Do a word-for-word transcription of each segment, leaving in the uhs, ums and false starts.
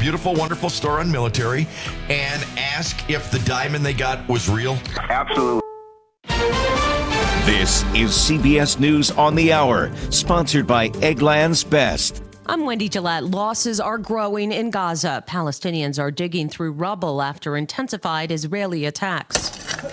beautiful, wonderful store on Military and ask if the diamond they got was real? Absolutely. This is C B S News on the Hour, sponsored by Eggland's Best. I'm Wendy Gillette. Losses are growing in Gaza. Palestinians are digging through rubble after intensified Israeli attacks.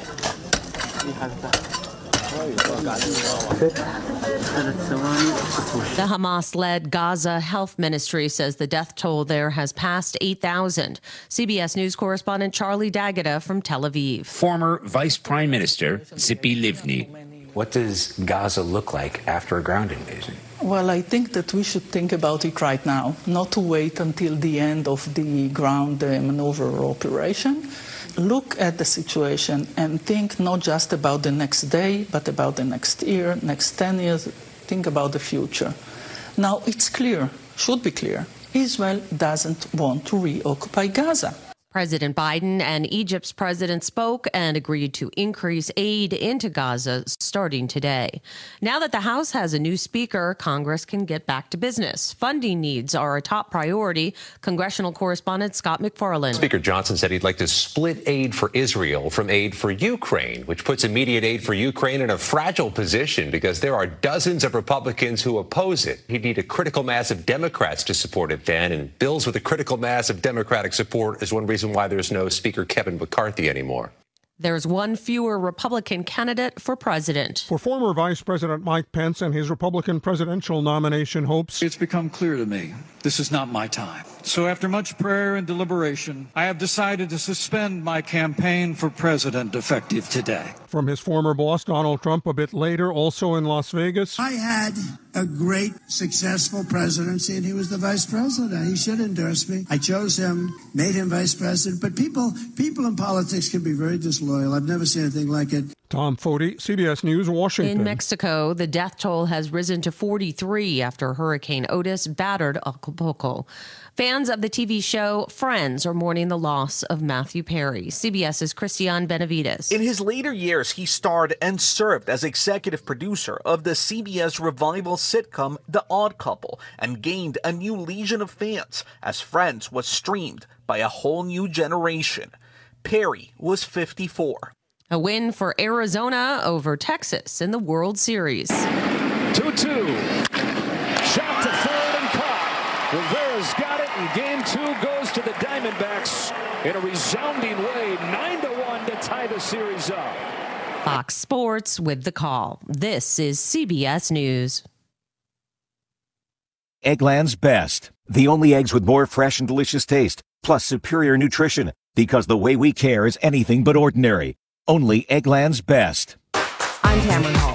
The Hamas-led Gaza Health Ministry says the death toll there has passed eight thousand. C B S News correspondent Charlie D'Agata from Tel Aviv. Former Vice Prime Minister Tzipi Livni. What does Gaza look like after a ground invasion? Well, I think that we should think about it right now, not to wait until the end of the ground uh, maneuver or operation. Look at the situation and think not just about the next day, but about the next year, next ten years. Think about the future. Now, it's clear, should be clear, Israel doesn't want to reoccupy Gaza. President Biden and Egypt's president spoke and agreed to increase aid into Gaza starting today. Now that the House has a new speaker, Congress can get back to business. Funding needs are a top priority. Congressional correspondent Scott McFarland. Speaker Johnson said he'd like to split aid for Israel from aid for Ukraine, which puts immediate aid for Ukraine in a fragile position because there are dozens of Republicans who oppose it. He'd need a critical mass of Democrats to support it then, and bills with a critical mass of Democratic support is one reason why there's no Speaker Kevin McCarthy anymore. There's one fewer Republican candidate for president. For former Vice President Mike Pence and his Republican presidential nomination hopes, it's become clear to me this is not my time. So after much prayer and deliberation, I have decided to suspend my campaign for president effective today. From his former boss, Donald Trump, a bit later, also in Las Vegas. I had a great, successful presidency, and he was the vice president. He should endorse me. I chose him, made him vice president. But people, people in politics can be very disloyal. I've never seen anything like it. Tom Foti, C B S News, Washington. In Mexico, the death toll has risen to forty-three after Hurricane Otis battered Acapulco. Fans of the T V show Friends are mourning the loss of Matthew Perry. CBS's Christian Benavides. In his later years, he starred and served as executive producer of the C B S revival sitcom The Odd Couple and gained a new legion of fans as Friends was streamed by a whole new generation. Perry was fifty-four. A win for Arizona over Texas in the World Series. two two. Shot to third and caught. Rivera's got it, and game two goes to the Diamondbacks in a resounding way, nine to one to tie the series up. Fox Sports with the call. This is C B S News. Eggland's Best. The only eggs with more fresh and delicious taste, plus superior nutrition, because the way we care is anything but ordinary. Only Eggland's Best. I'm Cameron Hall.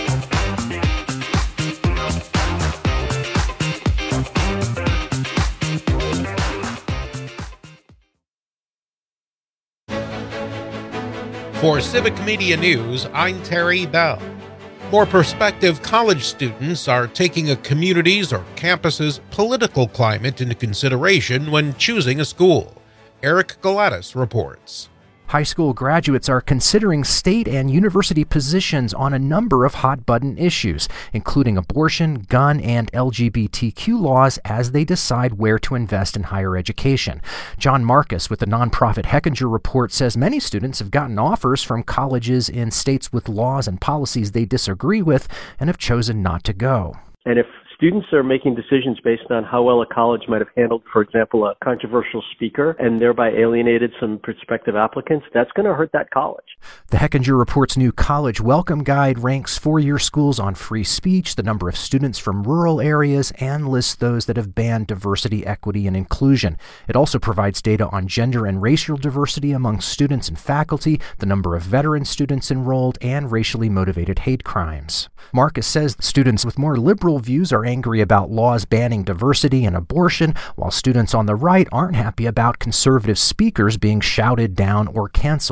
For Civic Media News, I'm Terry Bell. More prospective college students are taking a community's or campus's political climate into consideration when choosing a school. Eric Galatis reports. High school graduates are considering state and university positions on a number of hot-button issues, including abortion, gun, and L G B T Q laws as they decide where to invest in higher education. John Marcus with the nonprofit Hechinger Report says many students have gotten offers from colleges in states with laws and policies they disagree with and have chosen not to go. And if students are making decisions based on how well a college might have handled, for example, a controversial speaker and thereby alienated some prospective applicants, that's going to hurt that college. The Hechinger Report's new College Welcome Guide ranks four-year schools on free speech, the number of students from rural areas, and lists those that have banned diversity, equity, and inclusion. It also provides data on gender and racial diversity among students and faculty, the number of veteran students enrolled, and racially motivated hate crimes. Marcus says students with more liberal views are angry about laws banning diversity and abortion, while students on the right aren't happy about conservative speakers being shouted down or canceled.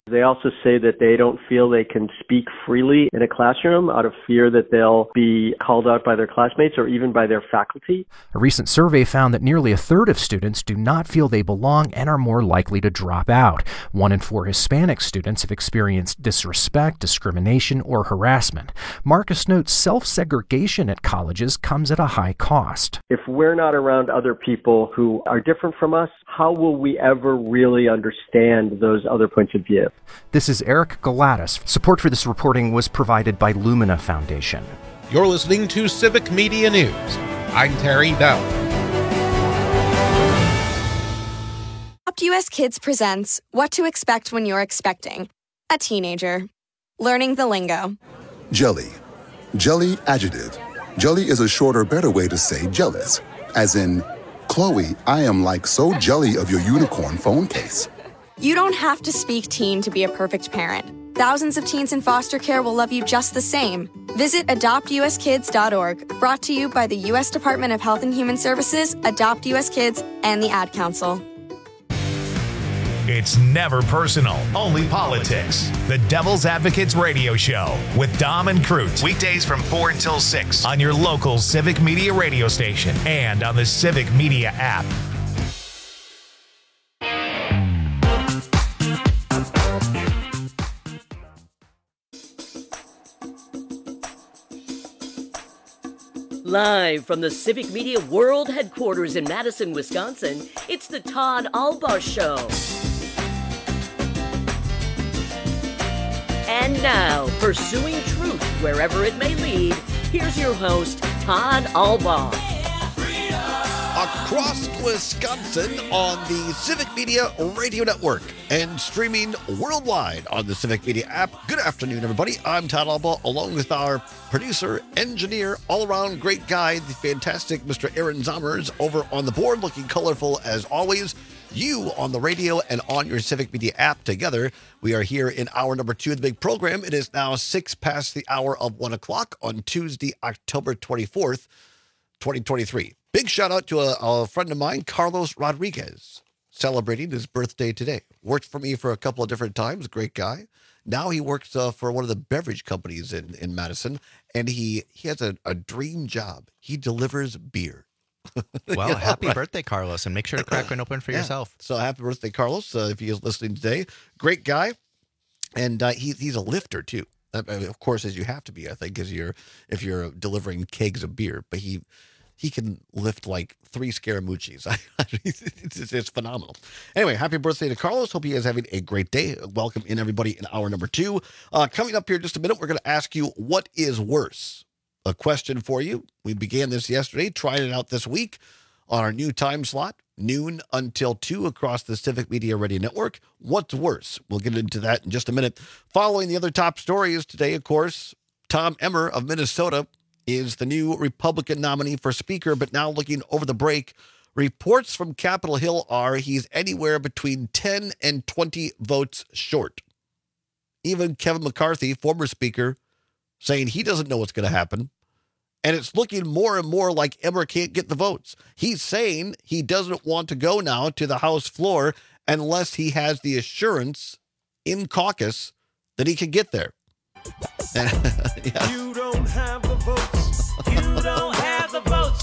They also say that they don't feel they can speak freely in a classroom out of fear that they'll be called out by their classmates or even by their faculty. A recent survey found that nearly a third of students do not feel they belong and are more likely to drop out. One in four Hispanic students have experienced disrespect, discrimination, or harassment. Marcus notes self-segregation at colleges comes at a high cost. If we're not around other people who are different from us, how will we ever really understand those other points of view? This is Eric Galatis. Support for this reporting was provided by Lumina Foundation. You're listening to Civic Media News. I'm Terry Bell. U S Kids presents What to Expect When You're Expecting a Teenager. Learning the lingo. Jelly. Jelly adjective. Jelly is a shorter, better way to say jealous. As in, Chloe, I am like so jelly of your unicorn phone case. You don't have to speak teen to be a perfect parent. Thousands of teens in foster care will love you just the same. Visit adopt u s kids dot org, brought to you by the U S Department of Health and Human Services, Adopt U S Kids, and the Ad Council. It's never personal, only politics. The Devil's Advocates Radio Show with Dom and Crute. Weekdays from four until six on your local Civic Media radio station and on the Civic Media app. Live from the Civic Media World Headquarters in Madison, Wisconsin, it's the Todd Albaugh Show. And now, pursuing truth wherever it may lead, here's your host, Todd Albaugh. Across Wisconsin on the Civic Media Radio Network and streaming worldwide on the Civic Media app. Good afternoon, everybody. I'm Todd Albaugh, along with our producer, engineer, all-around great guy, the fantastic Mister Aaron Zommers, over on the board, looking colorful as always. You on the radio and on your Civic Media app together. We are here in hour number two of the big program. It is now six past the hour of one o'clock on Tuesday, October twenty-fourth, twenty twenty-three. Big shout out to a, a friend of mine, Carlos Rodriguez, celebrating his birthday today. Worked for me for a couple of different times. Great guy. Now he works uh, for one of the beverage companies in, in Madison, and he, he has a, a dream job. He delivers beer. Well, You know, happy right? birthday, Carlos, and make sure to crack one open for Yeah. yourself. So happy birthday, Carlos, uh, if he is listening today. Great guy. And uh, he, he's a lifter, too. Uh, of course, as you have to be, I think, as you're, if you're delivering kegs of beer. But he he can lift like three Scaramucci's. it's, it's phenomenal. Anyway, happy birthday to Carlos. Hope he is having a great day. Welcome in, everybody, in hour number two. Uh, coming up here in just a minute, we're going to ask you, what is worse? A question for you. We began this yesterday, tried it out this week on our new time slot, noon until two across the Civic Media Radio Network. What's worse? We'll get into that in just a minute. Following the other top stories today, of course, Tom Emmer of Minnesota is the new Republican nominee for Speaker, but now looking over the break, reports from Capitol Hill are he's anywhere between ten and twenty votes short. Even Kevin McCarthy, former Speaker, saying he doesn't know what's going to happen. And it's looking more and more like Emmer can't get the votes. He's saying he doesn't want to go now to the House floor unless he has the assurance in caucus that he can get there. Yeah. You don't have the votes. You don't have the votes.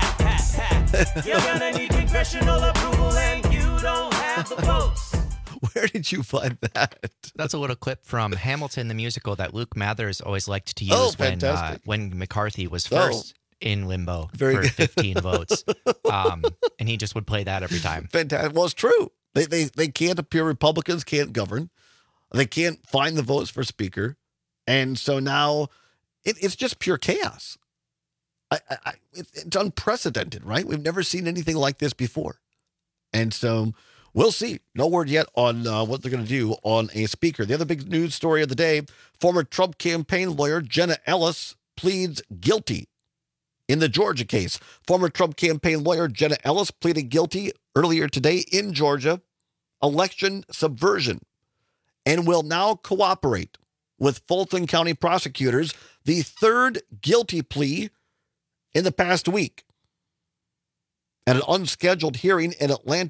You're gonna need congressional approval, and you don't have the votes. Where did you find that? That's a little clip from Hamilton the musical that Luke Mathers always liked to use Oh, when uh, fantastic. when McCarthy was Oh. first in limbo Very for good. fifteen votes. Um, and he just would play that every time. Fantastic. Well, it's true. They, they, they can't appear. Republicans can't govern. They can't find the votes for Speaker. And so now it, it's just pure chaos. I, I, I, it's, it's unprecedented, right? We've never seen anything like this before. And so we'll see. No word yet on uh, what they're going to do on a Speaker. The other big news story of the day, former Trump campaign lawyer Jenna Ellis pleads guilty in the Georgia case. Former Trump campaign lawyer Jenna Ellis pleaded guilty earlier today in Georgia, election subversion, and will now cooperate with Fulton County prosecutors, the third guilty plea in the past week. At an unscheduled hearing in Atlanta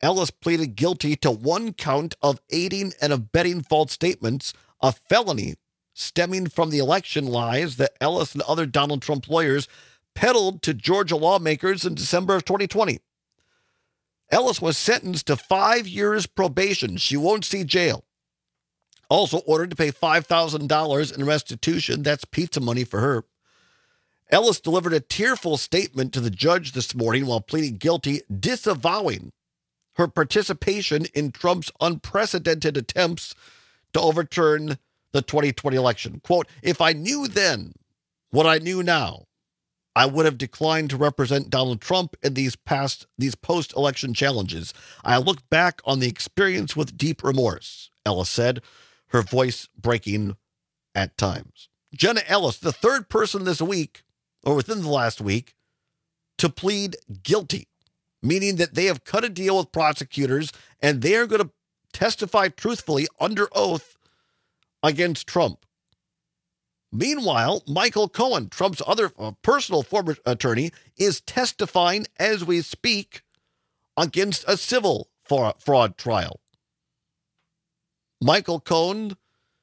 Ellis pleaded guilty to one count of aiding and abetting false statements, a felony stemming from the election lies that Ellis and other Donald Trump lawyers peddled to Georgia lawmakers in December of twenty twenty. Ellis was sentenced to five years probation. She won't see jail. Also ordered to pay five thousand dollars in restitution. That's pizza money for her. Ellis delivered a tearful statement to the judge this morning while pleading guilty, disavowing her participation in Trump's unprecedented attempts to overturn the twenty twenty election. Quote, "If I knew then what I knew now, I would have declined to represent Donald Trump in these past, these post-election challenges. I look back on the experience with deep remorse," Ellis said, her voice breaking at times. Jenna Ellis, the third person this week, or within the last week, to plead guilty, meaning that they have cut a deal with prosecutors and they are going to testify truthfully under oath against Trump. Meanwhile, Michael Cohen, Trump's other uh, personal former attorney, is testifying as we speak against a civil fra- fraud trial. Michael Cohen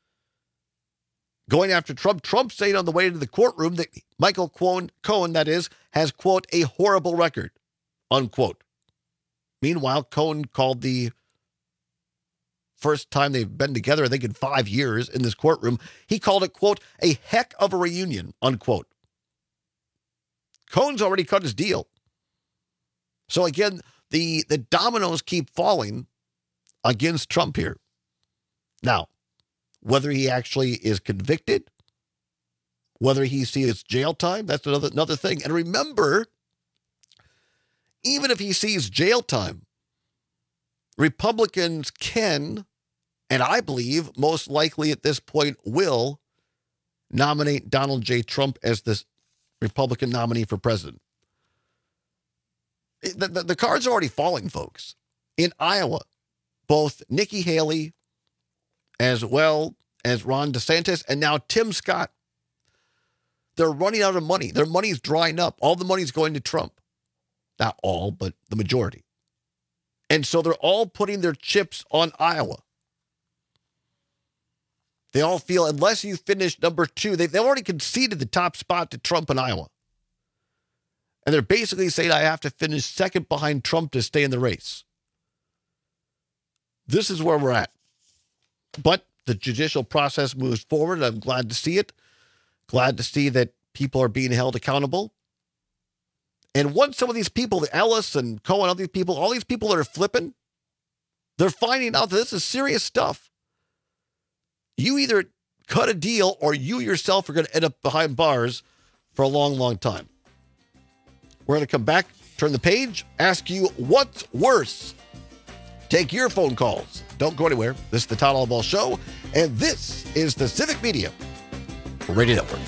going after Trump. Trump saying on the way to the courtroom that Michael Cohen, Cohen, that is, has, quote, a horrible record, unquote. Meanwhile, Cohen called the first time they've been together, I think in five years in this courtroom, he called it, quote, a heck of a reunion, unquote. Cohen's already cut his deal. So again, the, the dominoes keep falling against Trump here. Now, whether he actually is convicted, whether he sees jail time, that's another, another thing. And remember, even if he sees jail time, Republicans can, and I believe most likely at this point will, nominate Donald J. Trump as the Republican nominee for president. The, the, the cards are already falling, folks. In Iowa, both Nikki Haley as well as Ron DeSantis and now Tim Scott, they're running out of money. Their money's drying up. All the money's going to Trump. Not all, but the majority. And so they're all putting their chips on Iowa. They all feel, unless you finish number two, they've, they've already conceded the top spot to Trump in Iowa. And they're basically saying, I have to finish second behind Trump to stay in the race. This is where we're at. But the judicial process moves forward. I'm glad to see it. Glad to see that people are being held accountable. And once some of these people, the Ellis and Cohen, all these people, all these people that are flipping, they're finding out that this is serious stuff. You either cut a deal or you yourself are going to end up behind bars for a long, long time. We're going to come back, turn the page, ask you what's worse. Take your phone calls. Don't go anywhere. This is the Todd Albaugh Show, and this is the Civic Media Radio Network.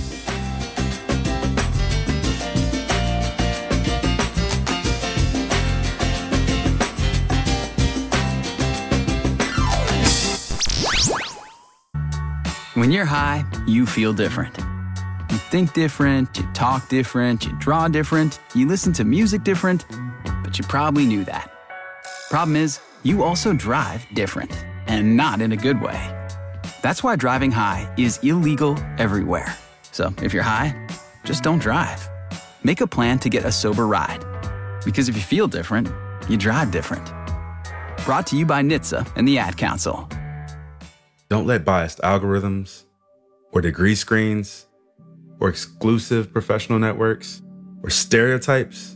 When you're high, you feel different. You think different, you talk different, you draw different, you listen to music different, but you probably knew that. Problem is, you also drive different, and not in a good way. That's why driving high is illegal everywhere. So if you're high, just don't drive. Make a plan to get a sober ride. Because if you feel different, you drive different. Brought to you by N H T S A and the Ad Council. Don't let biased algorithms or degree screens or exclusive professional networks or stereotypes.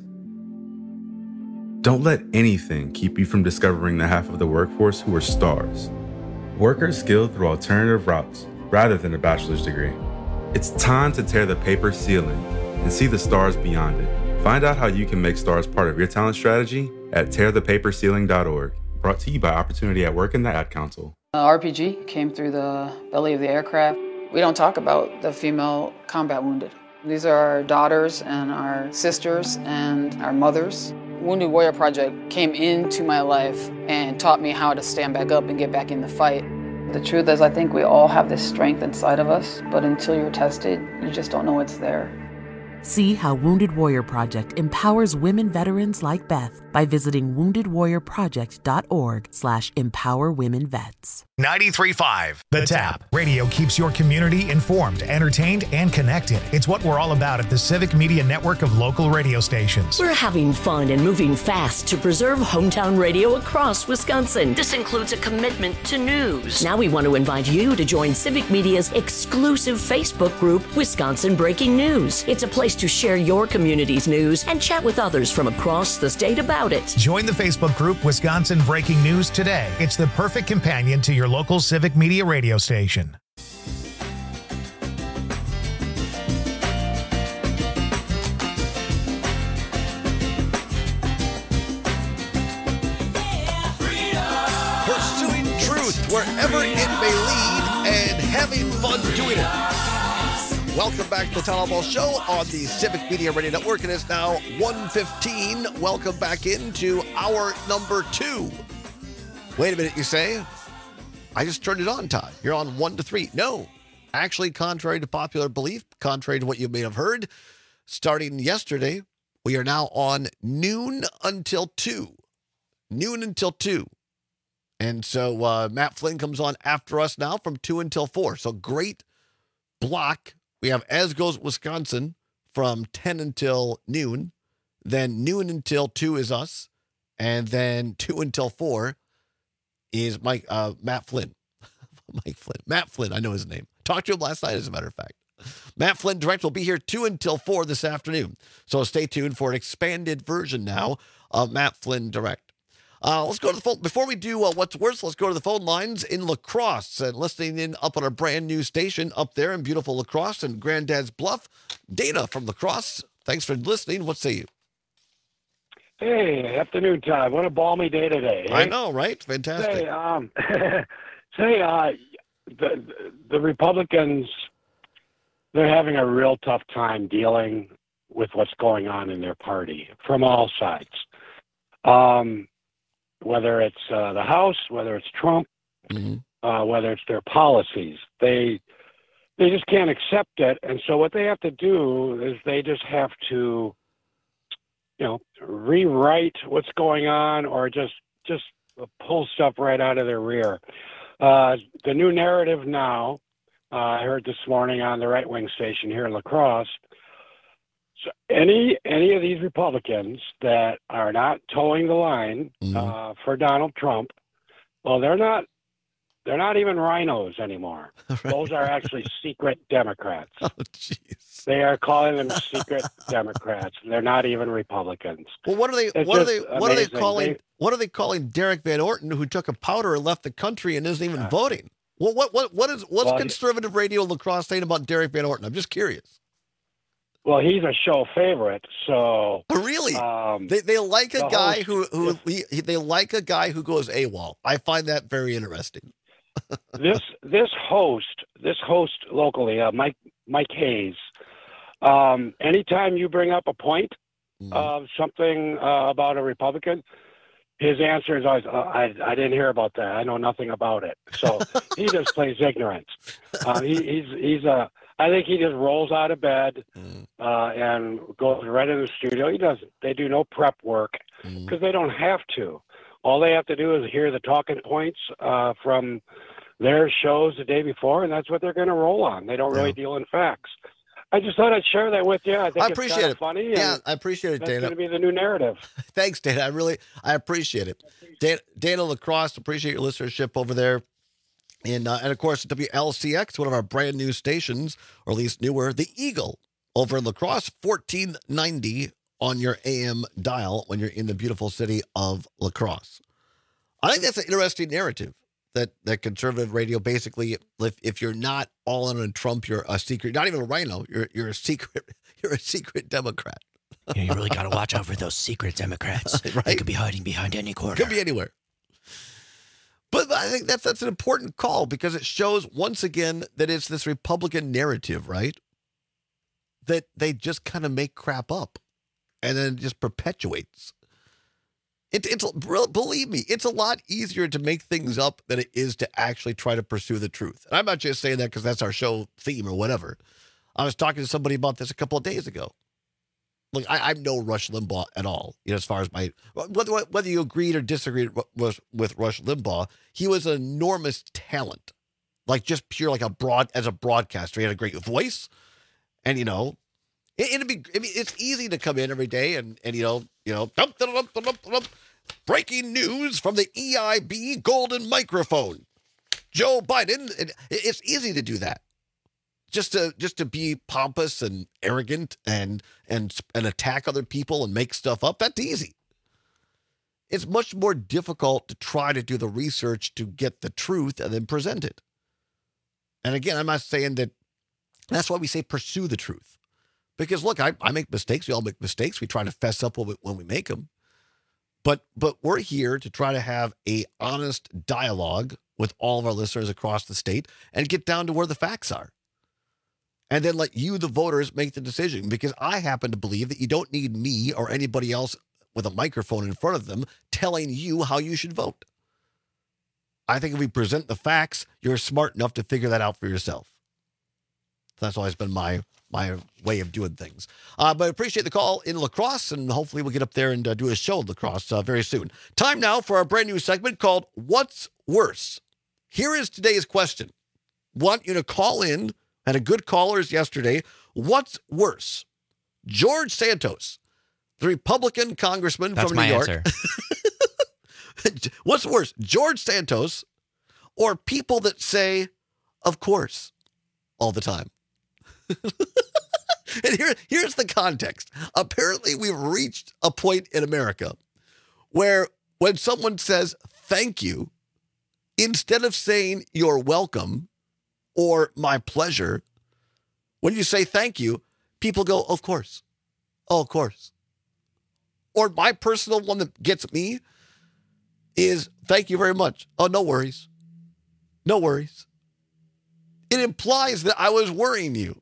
Don't let anything keep you from discovering the half of the workforce who are stars. Workers skilled through alternative routes rather than a bachelor's degree. It's time to tear the paper ceiling and see the stars beyond it. Find out how you can make stars part of your talent strategy at tear the paper ceiling dot org. Brought to you by Opportunity at Work and the Ad Council. Uh, R P G came through the belly of the aircraft. We don't talk about the female combat wounded. These are our daughters and our sisters and our mothers. Wounded Warrior Project came into my life and taught me how to stand back up and get back in the fight. The truth is, I think we all have this strength inside of us, but until you're tested, you just don't know it's there. See how Wounded Warrior Project empowers women veterans like Beth. by visiting wounded warrior project dot org slash empower women vets. ninety-three point five The Tap. Radio keeps your community informed, entertained, and connected. It's what we're all about at the Civic Media Network of local radio stations. We're having fun and moving fast to preserve hometown radio across Wisconsin. This includes a commitment to news. Now we want to invite you to join Civic Media's exclusive Facebook group, Wisconsin Breaking News. It's a place to share your community's news and chat with others from across the state about it. Join the Facebook group Wisconsin Breaking News today. It's the perfect companion to your local Civic Media radio station. Pursuing truth wherever it may lead and having fun doing it. Welcome back to the Town Hall Show on the Civic Media Radio Network. It is now one fifteen. Welcome back into hour number two. Wait a minute, you say? I just turned it on, Todd. You're on one to three. No. Actually, contrary to popular belief, contrary to what you may have heard, starting yesterday, we are now on noon until two. Noon until two. And so uh, Matt Flynn comes on after us now from two until four. So great block. We have As Goes Wisconsin from ten until noon. Then noon until two is us. And then two until four is Mike uh, Matt Flynn. Mike Flynn. Matt Flynn. I know his name. Talked to him last night, as a matter of fact. Matt Flynn Direct will be here two until four this afternoon. So stay tuned for an expanded version now of Matt Flynn Direct. Uh, let's go to the phone. Before we do uh, what's worse, let's go to the phone lines in La Crosse and listening in up on our brand new station up there in beautiful La Crosse and Granddad's Bluff. Dana from La Crosse. Thanks for listening. What say you? Hey, afternoon time. What a balmy day today. Eh? I know, right? Fantastic. Say, um, say, uh, the the Republicans, they're having a real tough time dealing with what's going on in their party from all sides. Um, whether it's uh, the House, whether it's Trump, mm-hmm. uh, whether it's their policies, they they just can't accept it. And so what they have to do is they just have to, you know, rewrite what's going on, or just just pull stuff right out of their rear. Uh, the new narrative now, uh, I heard this morning on the right-wing station here in La Crosse, so any any of these Republicans that are not towing the line mm-hmm. uh, for Donald Trump, well, they're not they're not even rhinos anymore. Right. Those are actually secret Democrats. Oh, jeez. They are calling them secret Democrats. They're not even Republicans. Well, what are they? It's what are they? amazing. What are they calling? They, what are they calling Derek Van Orton, who took a powder and left the country and isn't even uh, voting? Well, what what what is what's well, conservative radio La Crosse saying about Derek Van Orton? I'm just curious. Well, he's a show favorite, so oh, really, um, they they like a the guy host, who who he, they like a guy who goes AWOL. I find that very interesting. this this host this host locally, uh, Mike Mike Hayes. Um, anytime you bring up a point mm-hmm. of something uh, about a Republican, his answer is always, uh, I, I didn't hear about that. I know nothing about it. So he just plays ignorance. Uh, he, he's, he's a, I think he just rolls out of bed mm. uh, and goes right in the studio. He doesn't, they do no prep work because mm. they don't have to. All they have to do is hear the talking points uh, from their shows the day before, and that's what they're going to roll on. They don't really yeah. deal in facts. I just thought I'd share that with you. I think I appreciate it's it. Funny. Yeah, I appreciate it, that's Dana. That's going to be the new narrative. Thanks, Dana. I really, I appreciate it. Dana, Dana La Crosse, appreciate your listenership over there. And, uh, and of course, W L C X, one of our brand new stations, or at least newer, the Eagle over in La Crosse, fourteen ninety on your A M dial when you're in the beautiful city of La Crosse. I think that's an interesting narrative. That, that conservative radio basically, if, if you're not all in on Trump, you're a secret, not even a rhino, you're you're a secret, you're a secret Democrat. Yeah, you really got to watch out for those secret Democrats. Right? They could be hiding behind any corner. Could be anywhere. But I think that's that's an important call because it shows once again that it's this Republican narrative, right? That they just kind of make crap up, and then it just perpetuates. It, it's believe me, it's a lot easier to make things up than it is to actually try to pursue the truth. And I'm not just saying that because that's our show theme or whatever. I was talking to somebody about this a couple of days ago. look, I, I'm no Rush Limbaugh at all. You know, as far as my whether whether you agreed or disagreed with, with Rush Limbaugh, he was an enormous talent, like just pure like a broad as a broadcaster. He had a great voice, and you know, it, it'd be. I mean, it's easy to come in every day and and you know you know dum, dum, dum, dum, dum, dum, breaking news from the E I B Golden Microphone. Joe Biden. It, it's easy to do that. Just to just to be pompous and arrogant and and and attack other people and make stuff up, that's easy. It's much more difficult to try to do the research to get the truth and then present it. And again, I'm not saying that. That's why we say pursue the truth. Because look, I, I make mistakes. We all make mistakes. We try to fess up when we, when we make them. But but we're here to try to have a honest dialogue with all of our listeners across the state and get down to where the facts are. And then let you, the voters, make the decision. Because I happen to believe that you don't need me or anybody else with a microphone in front of them telling you how you should vote. I think if we present the facts, you're smart enough to figure that out for yourself. That's always been my my way of doing things. Uh, but I appreciate the call in La Crosse, and hopefully we'll get up there and uh, do a show in La Crosse uh, very soon. Time now for our brand new segment called What's Worse? Here is today's question. Want you to call in. Had a good callers yesterday. What's worse? George Santos, the Republican congressman That's from my New York. Answer. What's worse? George Santos or people that say, of course, all the time? And here, here's the context. Apparently, we've reached a point in America where when someone says thank you, instead of saying you're welcome, or my pleasure, when you say thank you, people go, of course. Oh, of course. Or my personal one that gets me is thank you very much. Oh, no worries. No worries. It implies that I was worrying you.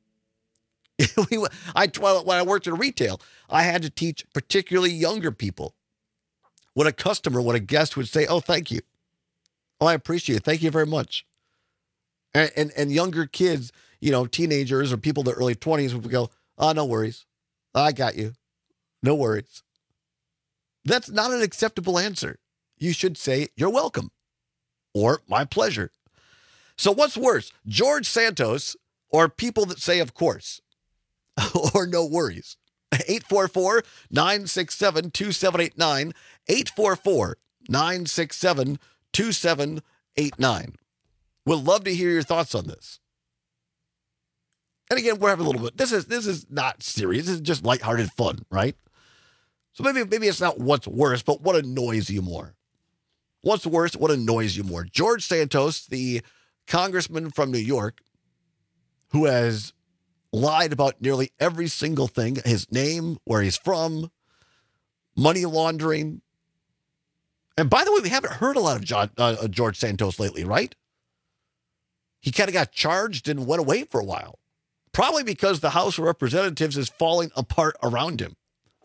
I, when I worked in retail, I had to teach particularly younger people. When a customer, when a guest would say, oh, thank you. Oh, I appreciate it. Thank you very much. And, and and younger kids, you know, teenagers or people in their early twenties would go, oh, no worries. I got you. No worries. That's not an acceptable answer. You should say, you're welcome or my pleasure. So what's worse, George Santos or people that say, of course, or no worries? eight four four, nine six seven, two seven eight nine, eight four four, nine six seven, two seven eight nine. We'd love to hear your thoughts on this. And again, we're having a little bit. This is this is not serious. This is just lighthearted fun, right? So maybe maybe it's not what's worse, but what annoys you more? What's worse? What annoys you more? George Santos, the congressman from New York, who has lied about nearly every single thing: his name, where he's from, money laundering. And by the way, we haven't heard a lot of John, uh, George Santos lately, right? He kind of got charged and went away for a while. Probably because the House of Representatives is falling apart around him.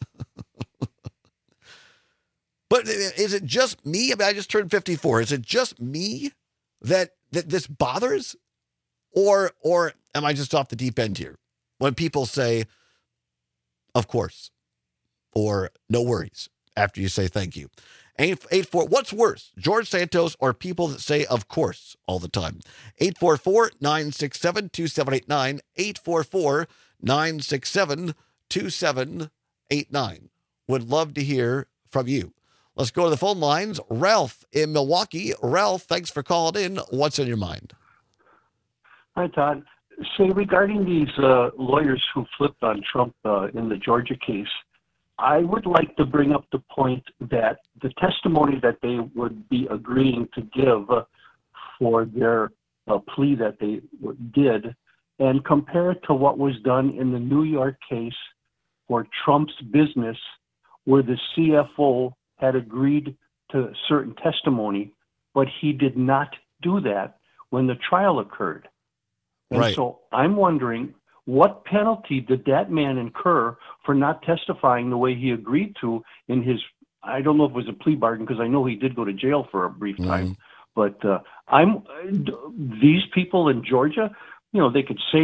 But is it just me? I mean, I just turned fifty-four. Is it just me that that this bothers? Or, or am I just off the deep end here? When people say, of course, or no worries after you say thank you. eight eight four, what's worse, George Santos or people that say, of course, all the time? eight four four, nine six seven, two seven eight nine, eight four four, nine six seven, two seven eight nine. Would love to hear from you. Let's go to the phone lines. Ralph in Milwaukee. Ralph, thanks for calling in. What's in your mind? Hi, Todd. Say, regarding these uh, lawyers who flipped on Trump uh, in the Georgia case, I would like to bring up the point that the testimony that they would be agreeing to give for their uh, plea that they did, and compare it to what was done in the New York case for Trump's business, where the C F O had agreed to certain testimony, but he did not do that when the trial occurred. And right. So I'm wondering, what penalty did that man incur for not testifying the way he agreed to in his, I don't know if it was a plea bargain, because I know he did go to jail for a brief time, mm-hmm. but uh, I'm these people in Georgia, you know, they could say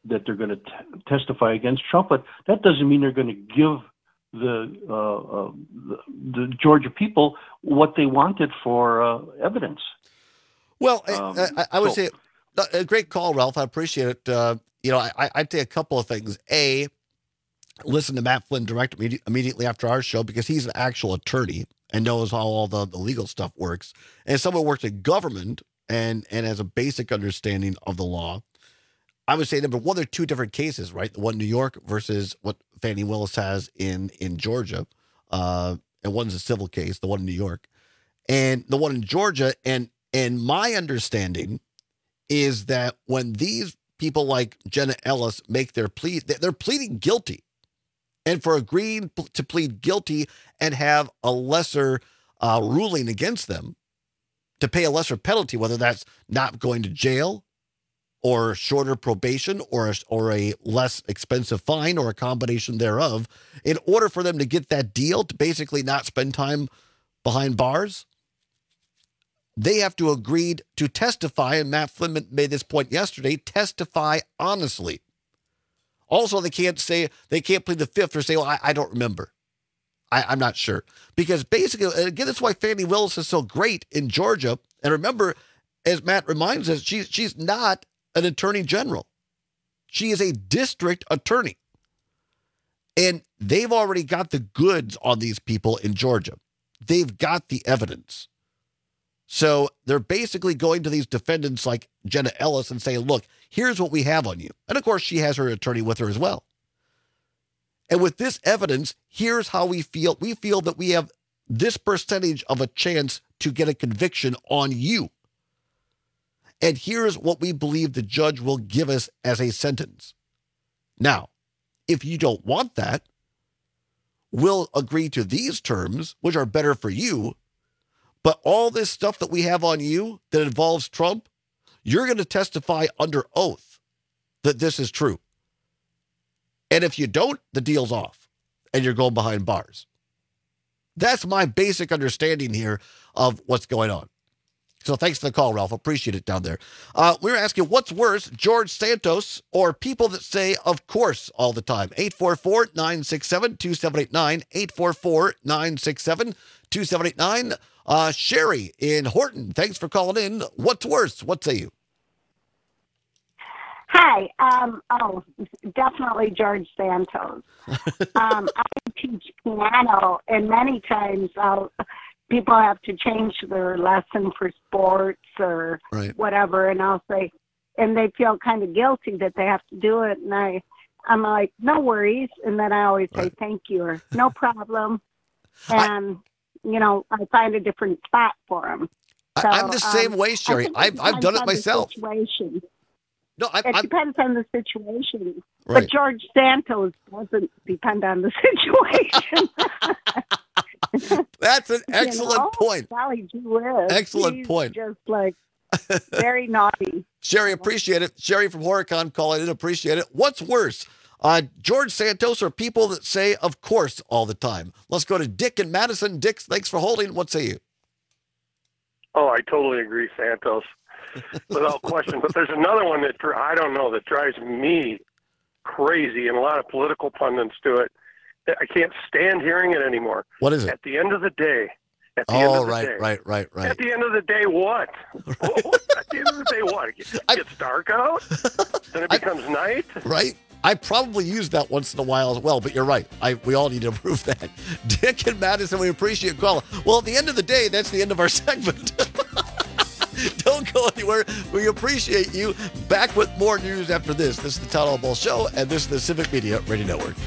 that they're going to t- testify against Trump, but that doesn't mean they're going to give the, uh, uh, the the Georgia people what they wanted for uh, evidence. Well, Um, I, I, I would so- say a great call, Ralph. I appreciate it. Uh, you know, I, I'd say a couple of things. A, listen to Matt Flynn direct immedi- immediately after our show because he's an actual attorney and knows how all the, the legal stuff works. And someone who works in government and, and has a basic understanding of the law. I would say, number one, there are two different cases, right? The one in New York versus what Fannie Willis has in, in Georgia. Uh, and one's a civil case, the one in New York. And the one in Georgia, and and my understanding is that when these people like Jenna Ellis make their plea, they're pleading guilty. And for agreeing to plead guilty and have a lesser uh, ruling against them, to pay a lesser penalty, whether that's not going to jail or shorter probation or a, or a less expensive fine or a combination thereof, in order for them to get that deal to basically not spend time behind bars, they have to agree to testify, and Matt Flynn made this point yesterday, testify honestly. Also, they can't say, they can't plead the fifth or say, well, I, I don't remember. I, I'm not sure. Because basically, and again, that's why Fannie Willis is so great in Georgia. And remember, as Matt reminds us, she's, she's not an attorney general. She is a district attorney. And they've already got the goods on these people in Georgia. They've got the evidence. So they're basically going to these defendants like Jenna Ellis and saying, look, here's what we have on you. And of course, she has her attorney with her as well. And with this evidence, here's how we feel. We feel that we have this percentage of a chance to get a conviction on you. And here's what we believe the judge will give us as a sentence. Now, if you don't want that, we'll agree to these terms, which are better for you. But all this stuff that we have on you that involves Trump, you're going to testify under oath that this is true. And if you don't, the deal's off and you're going behind bars. That's my basic understanding here of what's going on. So thanks for the call, Ralph. Appreciate it down there. Uh, we were asking, what's worse, George Santos or people that say, of course, all the time? eight four four, nine six seven, two seven eight nine, eight four four, nine six seven, two seven eight nine. Uh, Sherry in Horton, thanks for calling in. What's worse? What say you? Hi. Um, oh, definitely George Santos. um, I teach piano, and many times I'll, people have to change their lesson for sports or right. whatever, and I'll say, and they feel kind of guilty that they have to do it, and I, I'm like, no worries, and then I always right. say thank you or no problem, and I, you know, I find a different spot for them. So, I'm the same um, way, Sherry. I've I've done it myself. Situation. No, I, it I'm, depends on the situation. Right. But George Santos doesn't depend on the situation. That's an excellent you know? point. Golly gee whiz. Excellent He's point. Just like very naughty. Sherry, appreciate it. Sherry from Horicon calling in, appreciate it. What's worse, uh, George Santos or people that say, of course, all the time? Let's go to Dick in Madison. Dick, thanks for holding. What say you? Oh, I totally agree, Santos, without question. But there's another one that I don't know that drives me crazy, and a lot of political pundits do it. I can't stand hearing it anymore. What is it? At the end of the day. At the oh, end of the right, day. right, right, right. At the end of the day, what? At the end of the day, what? It gets, it gets dark out? Then it becomes I, night? Right. I probably use that once in a while as well, but you're right. I we all need to improve that. Dick and Madison, we appreciate calling. Well, at the end of the day, that's the end of our segment. Don't go anywhere. We appreciate you. Back with more news after this. This is the Town Hall Ball Show, and this is the Civic Media Radio Network.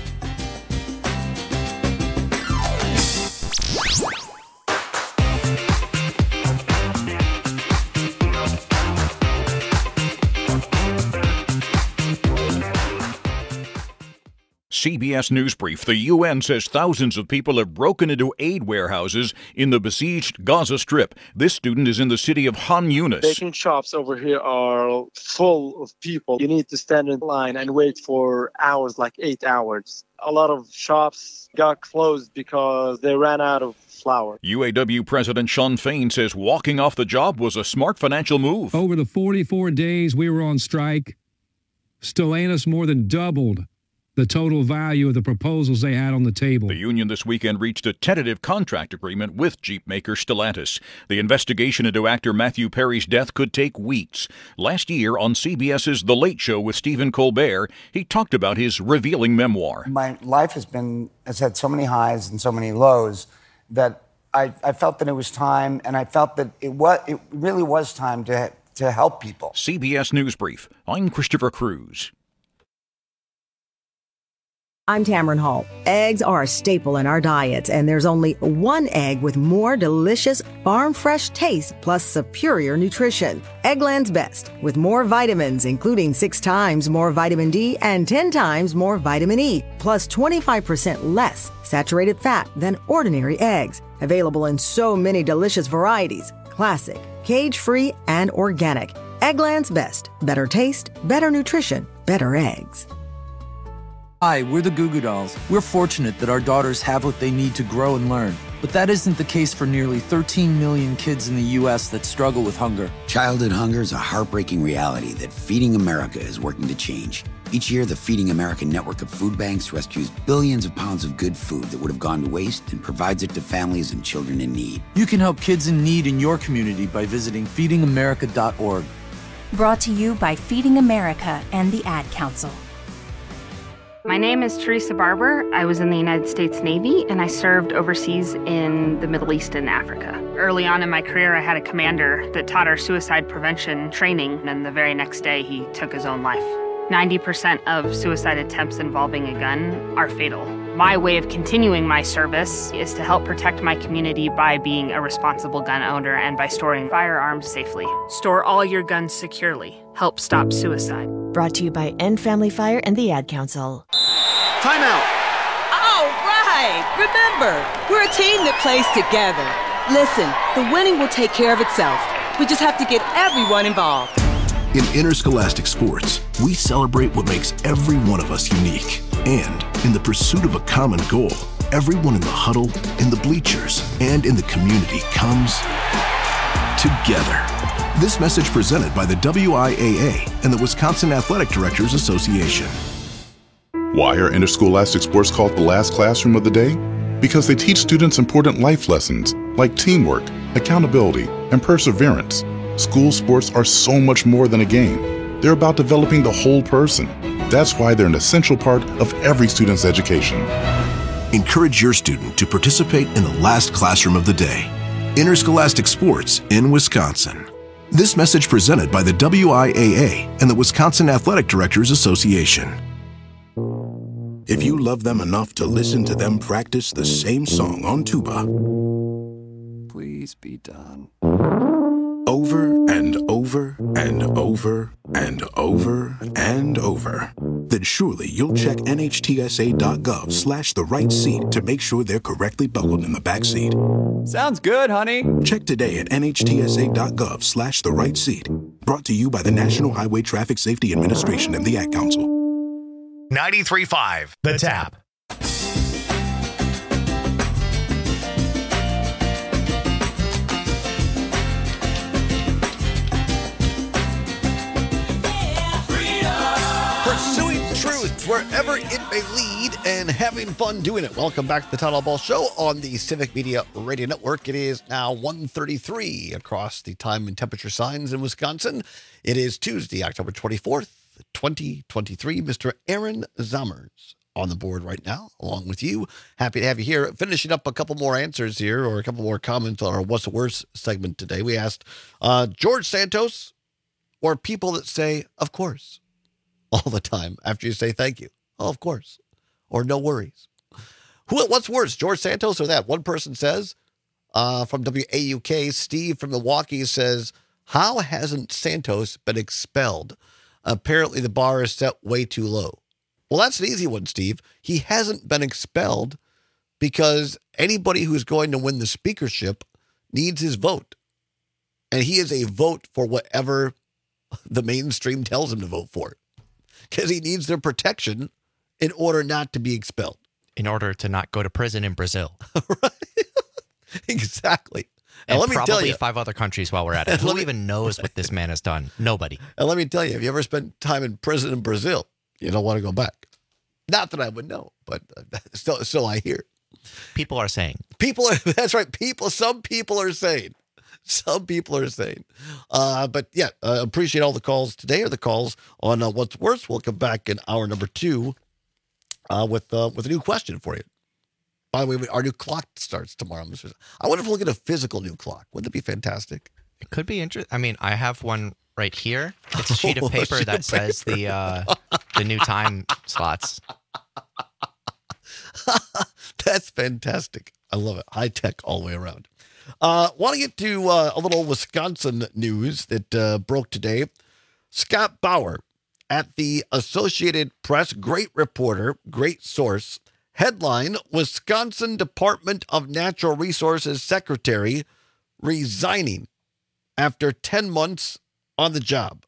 C B S News Brief. The U N says thousands of people have broken into aid warehouses in the besieged Gaza Strip. This student is in the city of Han Yunis. Baking shops over here are full of people. You need to stand in line and wait for hours, like eight hours. A lot of shops got closed because they ran out of flour. U A W President Sean Fain says walking off the job was a smart financial move. Over the forty-four days we were on strike, Stellantis more than doubled the total value of the proposals they had on the table. The union this weekend reached a tentative contract agreement with Jeep maker Stellantis. The investigation into actor Matthew Perry's death could take weeks. Last year on CBS's The Late Show with Stephen Colbert, he talked about his revealing memoir. My life has been has had so many highs and so many lows that I, I felt that it was time, and I felt that it was it really was time to to help people. C B S News Brief. I'm Christopher Cruz. I'm Tamron Hall. Eggs are a staple in our diets, and there's only one egg with more delicious farm-fresh taste plus superior nutrition. Eggland's Best, with more vitamins, including six times more vitamin D and ten times more vitamin E, plus twenty-five percent less saturated fat than ordinary eggs. Available in so many delicious varieties: classic, cage-free, and organic. Eggland's Best. Better taste, better nutrition, better eggs. Hi, we're the Goo Goo Dolls. We're fortunate that our daughters have what they need to grow and learn. But that isn't the case for nearly thirteen million kids in the U S that struggle with hunger. Childhood hunger is a heartbreaking reality that Feeding America is working to change. Each year, the Feeding America network of food banks rescues billions of pounds of good food that would have gone to waste and provides it to families and children in need. You can help kids in need in your community by visiting feeding america dot org. Brought to you by Feeding America and the Ad Council. My name is Teresa Barber. I was in the United States Navy, and I served overseas in the Middle East and Africa. Early on in my career, I had a commander that taught our suicide prevention training, and the very next day, he took his own life. ninety percent of suicide attempts involving a gun are fatal. My way of continuing my service is to help protect my community by being a responsible gun owner and by storing firearms safely. Store all your guns securely. Help stop suicide. Brought to you by End Family Fire and the Ad Council. Timeout. All right. Remember, we're a team that plays together. Listen, the winning will take care of itself. We just have to get everyone involved. In interscholastic sports, we celebrate what makes every one of us unique. And in the pursuit of a common goal, everyone in the huddle, in the bleachers, and in the community comes together. This message presented by the W I A A and the Wisconsin Athletic Directors Association. Why are interscholastic sports called the last classroom of the day? Because they teach students important life lessons like teamwork, accountability, and perseverance. School sports are so much more than a game. They're about developing the whole person. That's why they're an essential part of every student's education. Encourage your student to participate in the last classroom of the day. Interscholastic sports in Wisconsin. This message presented by the W I A A and the Wisconsin Athletic Directors Association. If you love them enough to listen to them practice the same song on tuba, please be done. Over and over and over and over and over, then surely you'll check N H T S A dot gov slash the right seat to make sure they're correctly buckled in the back seat. Sounds good, honey. Check today at N H T S A dot gov slash the right seat. Brought to you by the National Highway Traffic Safety Administration and the Ad Council. ninety-three point five The Tap. Pursuing truth wherever it may lead and having fun doing it. Welcome back to the Todd Ball Show on the Civic Media Radio Network. It is now one thirty-three across the time and temperature signs in Wisconsin. It is Tuesday, October twenty-fourth, twenty twenty-three. Mister Aaron Zommers on the board right now, along with you. Happy to have you here. Finishing up a couple more answers here, or a couple more comments on our What's the Worst segment today. We asked uh, George Santos or people that say, of course, all the time after you say thank you. Oh, of course. Or no worries. Who? What's worse, George Santos or that? One person says, uh, from W A U K, Steve from Milwaukee says, how hasn't Santos been expelled? Apparently the bar is set way too low. Well, that's an easy one, Steve. He hasn't been expelled because anybody who's going to win the speakership needs his vote. And he is a vote for whatever the mainstream tells him to vote for. Because he needs their protection in order not to be expelled. In order to not go to prison in Brazil. Right. Exactly. And, and let me probably tell you, five other countries while we're at it. Who me, even knows what this man has done? Nobody. And let me tell you, if you ever spent time in prison in Brazil, you don't want to go back. Not that I would know, but uh, still, still I hear. People are saying. People are, that's right. People, some people are saying. Some people are saying. Uh, but yeah, uh, appreciate all the calls today or the calls on uh, What's Worse. We'll come back in hour number two uh, with uh, with a new question for you. By the way, our new clock starts tomorrow. I wonder if we'll get a physical new clock. Wouldn't it be fantastic? It could be interesting. I mean, I have one right here. It's a sheet of Oh, paper sheet that of says paper. the uh, the new time slots. That's fantastic. I love it. High tech all the way around. Uh, want to get to uh, a little Wisconsin news that uh, broke today. Scott Bauer at the Associated Press, great reporter, great source. Headline, Wisconsin Department of Natural Resources Secretary resigning after ten months on the job.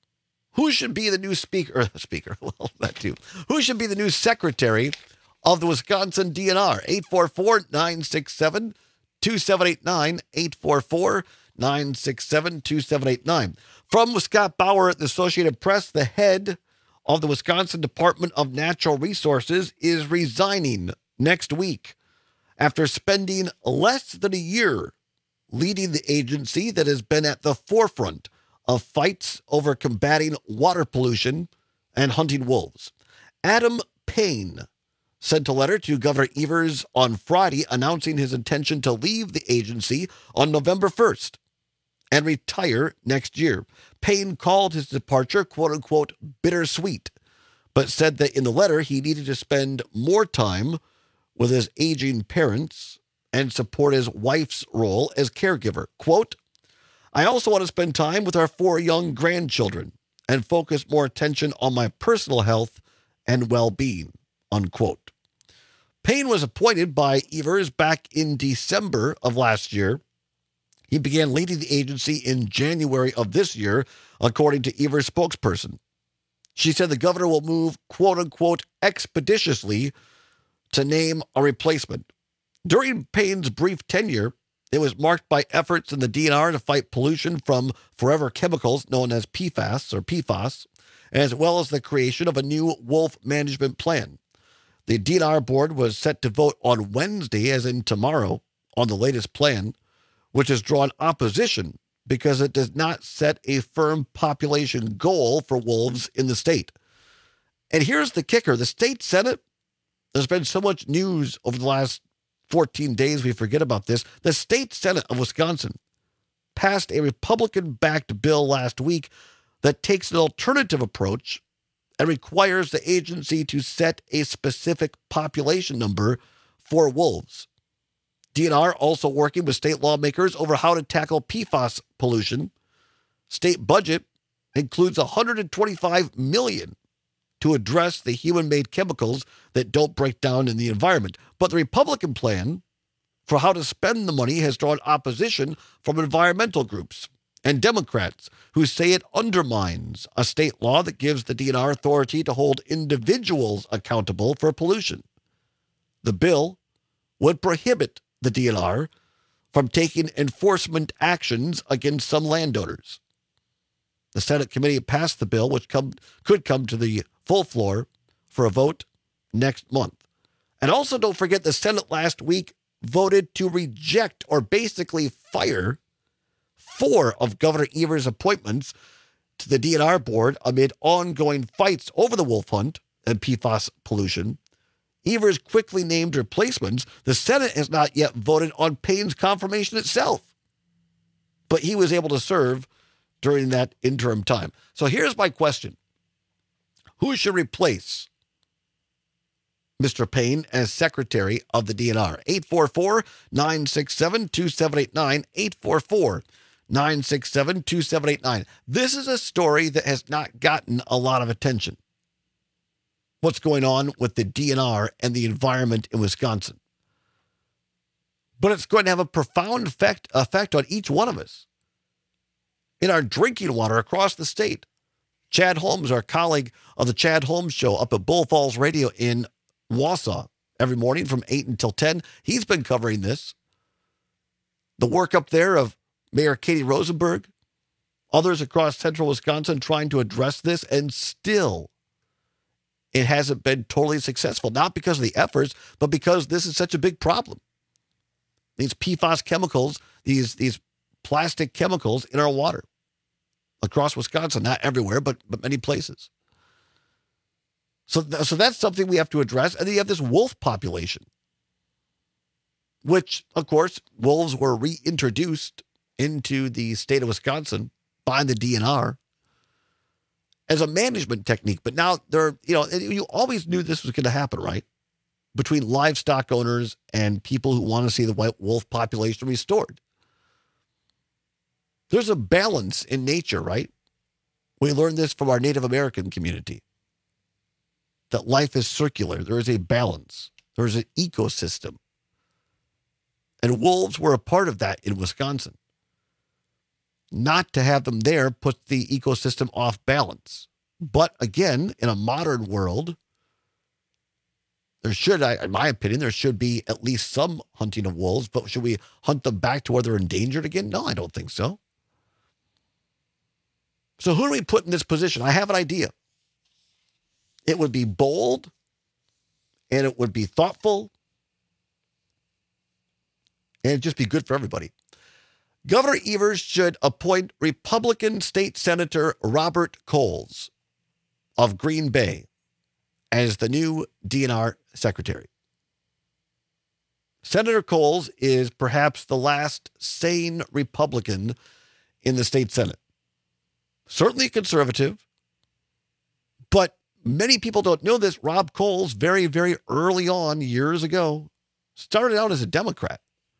Who should be the new speaker? Or speaker, well, that too. Who should be the new secretary of the Wisconsin D N R? eight four four, nine six seven, two seven eight nine, eight four four, nine six seven, two seven eight nine. From Scott Bauer at the Associated Press, the head of the Wisconsin Department of Natural Resources is resigning next week after spending less than a year leading the agency that has been at the forefront of fights over combating water pollution and hunting wolves. Adam Payne sent a letter to Governor Evers on Friday announcing his intention to leave the agency on November first and retire next year. Payne called his departure, quote-unquote, bittersweet, but said that in the letter he needed to spend more time with his aging parents and support his wife's role as caregiver. Quote, I also want to spend time with our four young grandchildren and focus more attention on my personal health and well-being, unquote. Payne was appointed by Evers back in December of last year. He began leading the agency in January of this year, according to Evers' spokesperson. She said the governor will move, quote-unquote, expeditiously to name a replacement. During Payne's brief tenure, it was marked by efforts in the D N R to fight pollution from forever chemicals known as P FAS or P FAS, as well as the creation of a new wolf management plan. The D N R board was set to vote on Wednesday, as in tomorrow, on the latest plan, which has drawn opposition because it does not set a firm population goal for wolves in the state. And here's the kicker. The state Senate, there's been so much news over the last fourteen days, we forget about this. The state Senate of Wisconsin passed a Republican-backed bill last week that takes an alternative approach and requires the agency to set a specific population number for wolves. D N R also working with state lawmakers over how to tackle P FAS pollution. State budget includes one hundred twenty-five million dollars to address the human-made chemicals that don't break down in the environment. But the Republican plan for how to spend the money has drawn opposition from environmental groups and Democrats who say it undermines a state law that gives the D N R authority to hold individuals accountable for pollution. The bill would prohibit the D N R from taking enforcement actions against some landowners. The Senate committee passed the bill, which come, could come to the full floor for a vote next month. And also don't forget the Senate last week voted to reject or basically fire four of Governor Evers' appointments to the D N R board amid ongoing fights over the wolf hunt and P FAS pollution. Evers quickly named replacements. The Senate has not yet voted on Payne's confirmation itself, but he was able to serve during that interim time. So here's my question. Who should replace Mister Payne as Secretary of the D N R? eight four four, nine six seven, two seven eight nine, eight four four, nine six seven, two seven eight nine. This is a story that has not gotten a lot of attention. What's going on with the D N R and the environment in Wisconsin. But it's going to have a profound effect, effect on each one of us. In our drinking water across the state. Chad Holmes, our colleague of the Chad Holmes Show up at Bull Falls Radio in Wausau every morning from eight until ten. He's been covering this. The work up there of Mayor Katie Rosenberg, others across central Wisconsin trying to address this, and still it hasn't been totally successful, not because of the efforts, but because this is such a big problem. These P FAS chemicals, these, these plastic chemicals in our water across Wisconsin, not everywhere, but, but many places. So, th- so that's something we have to address. And then you have this wolf population, which, of course, wolves were reintroduced into the state of Wisconsin by the D N R as a management technique. But now they're, you know, you always knew this was going to happen, right? Between livestock owners and people who want to see the white wolf population restored. There's a balance in nature, right? We learned this from our Native American community, that life is circular. There is a balance. There is an ecosystem. And wolves were a part of that in Wisconsin. Not to have them there puts the ecosystem off balance. But again, in a modern world, there should, in my opinion, there should be at least some hunting of wolves. But should we hunt them back to where they're endangered again? No, I don't think so. So who do we put in this position? I have an idea. It would be bold, and it would be thoughtful, and it'd just be good for everybody. Governor Evers should appoint Republican State Senator Robert Coles of Green Bay as the new D N R secretary. Senator Coles is perhaps the last sane Republican in the state Senate. Certainly conservative, but many people don't know this. Rob Coles, very, very early on, years ago, started out as a Democrat.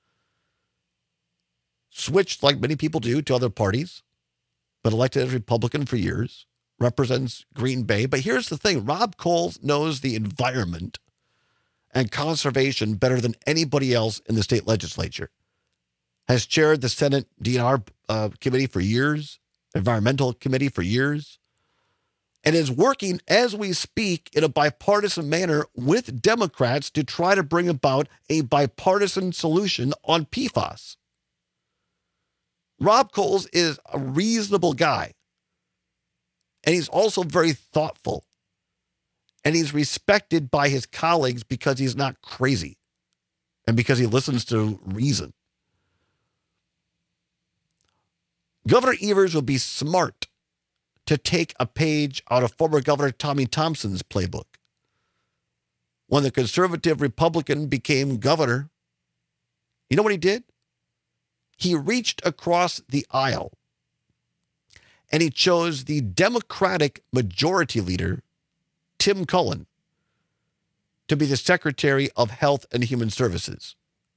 Switched, like many people do, to other parties, but elected as Republican for years, represents Green Bay. But here's the thing. Rob Coles knows the environment and conservation better than anybody else in the state legislature. Has chaired the Senate D N R uh, committee for years, environmental committee for years, and is working as we speak in a bipartisan manner with Democrats to try to bring about a bipartisan solution on P FAS. Rob Coles is a reasonable guy, and he's also very thoughtful, and he's respected by his colleagues because he's not crazy and because he listens to reason. Governor Evers will be smart to take a page out of former Governor Tommy Thompson's playbook. When the conservative Republican became governor, you know what he did? He reached across the aisle and he chose the Democratic majority leader, Tim Cullen, to be the Secretary of Health and Human Services.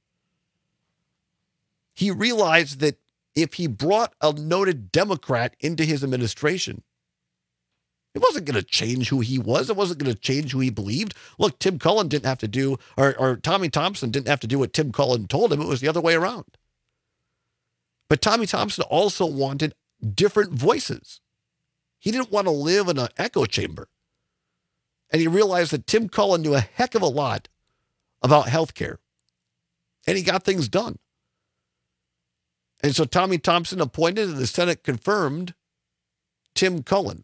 He realized that if he brought a noted Democrat into his administration, it wasn't going to change who he was. It wasn't going to change who he believed. Look, Tim Cullen didn't have to do, or, or Tommy Thompson didn't have to do what Tim Cullen told him. It was the other way around. But Tommy Thompson also wanted different voices. He didn't want to live in an echo chamber. And he realized that Tim Cullen knew a heck of a lot about healthcare. And he got things done. And so Tommy Thompson appointed and the Senate confirmed Tim Cullen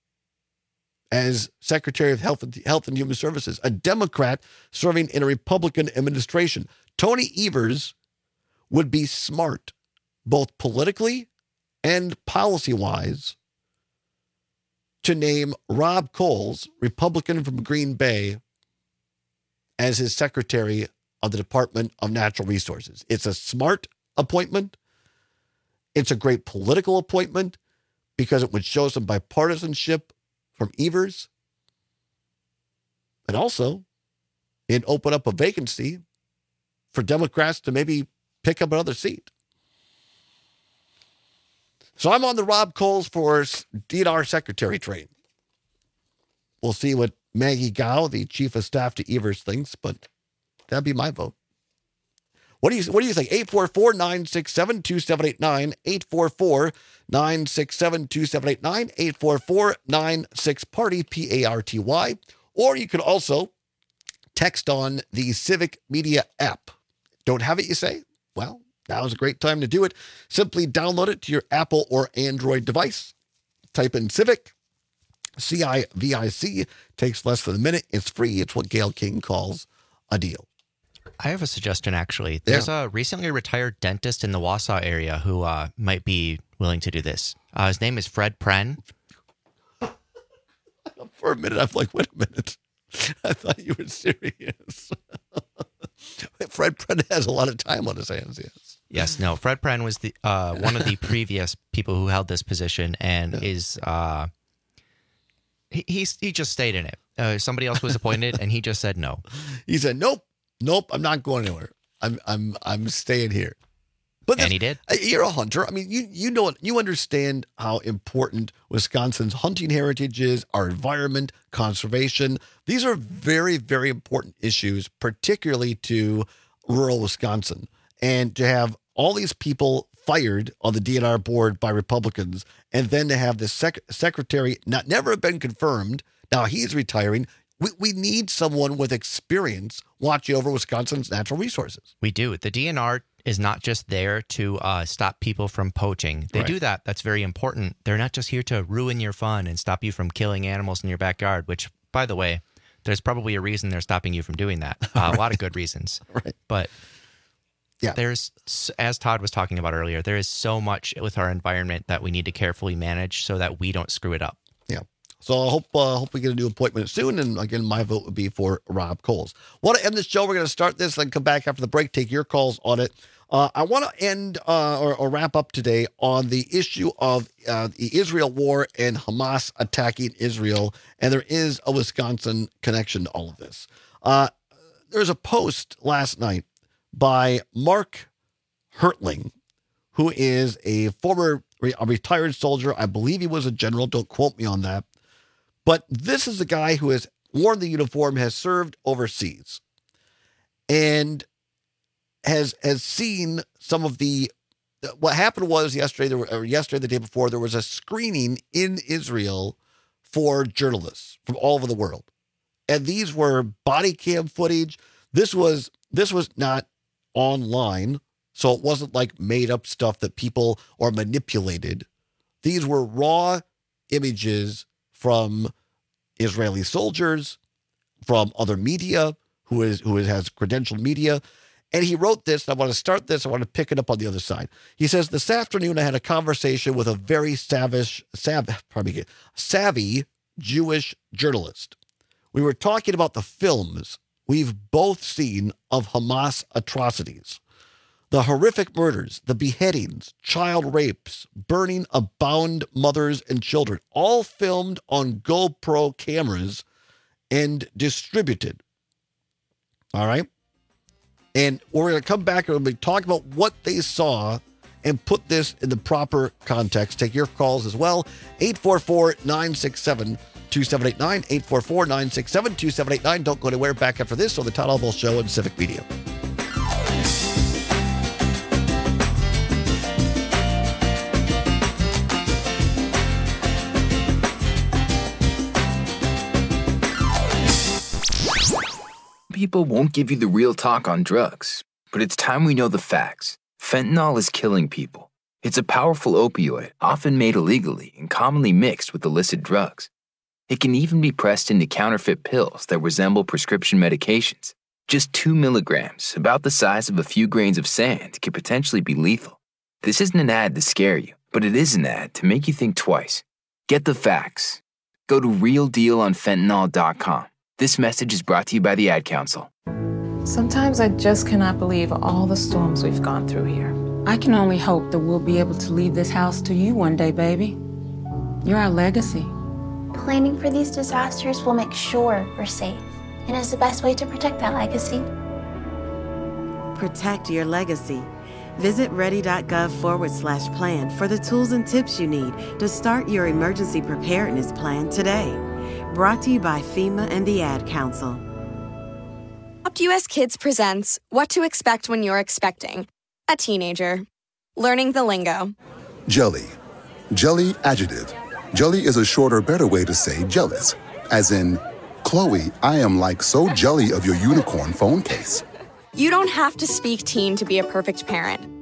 as Secretary of Health and, Health and Human Services, a Democrat serving in a Republican administration. Tony Evers would be smart, both politically and policy-wise, to name Rob Coles, Republican from Green Bay, as his Secretary of the Department of Natural Resources. It's a smart appointment. It's a great political appointment because it would show some bipartisanship from Evers. And also, it'd open up a vacancy for Democrats to maybe pick up another seat. So I'm on the Rob Coles for D N R Secretary train. We'll see what Maggie Gao, the Chief of Staff to Evers, thinks, but that'd be my vote. What do you What do you think? eight four four, nine six seven, two seven eight nine, eight four four, nine six seven, two seven eight nine, eight four four, nine six party, P A R T Y. Or you could also text on the Civic Media app. Don't have it, you say? Well, Now is a great time to do it. Simply download it to your Apple or Android device. Type in Civic, C I V I C. Takes less than a minute. It's free. It's what Gayle King calls a deal. I have a suggestion, actually. There's yeah. a recently retired dentist in the Wausau area who uh, might be willing to do this. Uh, his name is Fred Pren. For a minute, I'm like, wait a minute. I thought you were serious. Fred Pren has a lot of time on his hands, yes. Yes, no. Fred Pren was the uh, one of the previous people who held this position and yeah. is... Uh, he, he's, he just stayed in it. Uh, somebody else was appointed, and he just said no. He said, nope. Nope, I'm not going anywhere. I'm I'm I'm staying here. But and he did. You're a hunter. I mean, you you know you understand how important Wisconsin's hunting heritage is, our environment, conservation. These are very, very important issues, particularly to rural Wisconsin. And to have all these people fired on the D N R board by Republicans, and then to have the sec- secretary not never have been confirmed. Now he's retiring. We we need someone with experience watching over Wisconsin's natural resources. We do. The D N R is not just there to uh, stop people from poaching. They right. do that. That's very important. They're not just here to ruin your fun and stop you from killing animals in your backyard, which, by the way, there's probably a reason they're stopping you from doing that. Uh, right. A lot of good reasons. Right. But yeah. there's, as Todd was talking about earlier, there is so much with our environment that we need to carefully manage so that we don't screw it up. Yeah. So I hope uh, hope we get a new appointment soon. And again, my vote would be for Rob Coles. Want to end this show? We're going to start this and come back after the break, take your calls on it. Uh, I want to end uh, or, or wrap up today on the issue of uh, the Israel war and Hamas attacking Israel. And there is a Wisconsin connection to all of this. Uh, there's a post last night by Mark Hertling, who is a former a retired soldier. I believe he was a general. Don't quote me on that. But this is a guy who has worn the uniform, has served overseas, and has has seen some of the. What happened was yesterday, there were, or yesterday, the day before, there was a screening in Israel for journalists from all over the world, and these were body cam footage. This was this was not online, so it wasn't like made up stuff that people or manipulated. These were raw images from Israeli soldiers, from other media, who is who is, has credentialed media. And he wrote this, and I want to start this, I want to pick it up on the other side. He says, this afternoon I had a conversation with a very savage, sav, probably, savvy Jewish journalist. We were talking about the films we've both seen of Hamas atrocities. The horrific murders, the beheadings, child rapes, burning of bound mothers and children, all filmed on GoPro cameras and distributed. All right? And we're going to come back and we'll be talking about what they saw and put this in the proper context. Take your calls as well. eight four four, nine six seven, two seven eight nine, eight four four, nine six seven, two seven eight nine. Don't go anywhere. Back after this on the Todd Albaugh Show and Civic Media. People won't give you the real talk on drugs, but it's time we know the facts. Fentanyl is killing people. It's a powerful opioid, often made illegally and commonly mixed with illicit drugs. It can even be pressed into counterfeit pills that resemble prescription medications. Just two milligrams, about the size of a few grains of sand, can potentially be lethal. This isn't an ad to scare you, but it is an ad to make you think twice. Get the facts. Go to real deal on fentanyl dot com. This message is brought to you by the Ad Council. Sometimes I just cannot believe all the storms we've gone through here. I can only hope that we'll be able to leave this house to you one day, baby. You're our legacy. Planning for these disasters will make sure we're safe, and is the best way to protect that legacy. Protect your legacy. Visit ready.gov forward slash plan for the tools and tips you need to start your emergency preparedness plan today. Brought to you by FEMA and the Ad Council. Adopt U S Kids presents What to Expect When You're Expecting a Teenager. Learning the lingo. Jelly. Jelly adjective. Jelly is a shorter, better way to say jealous. As in, Chloe, I am like so jelly of your unicorn phone case. You don't have to speak teen to be a perfect parent.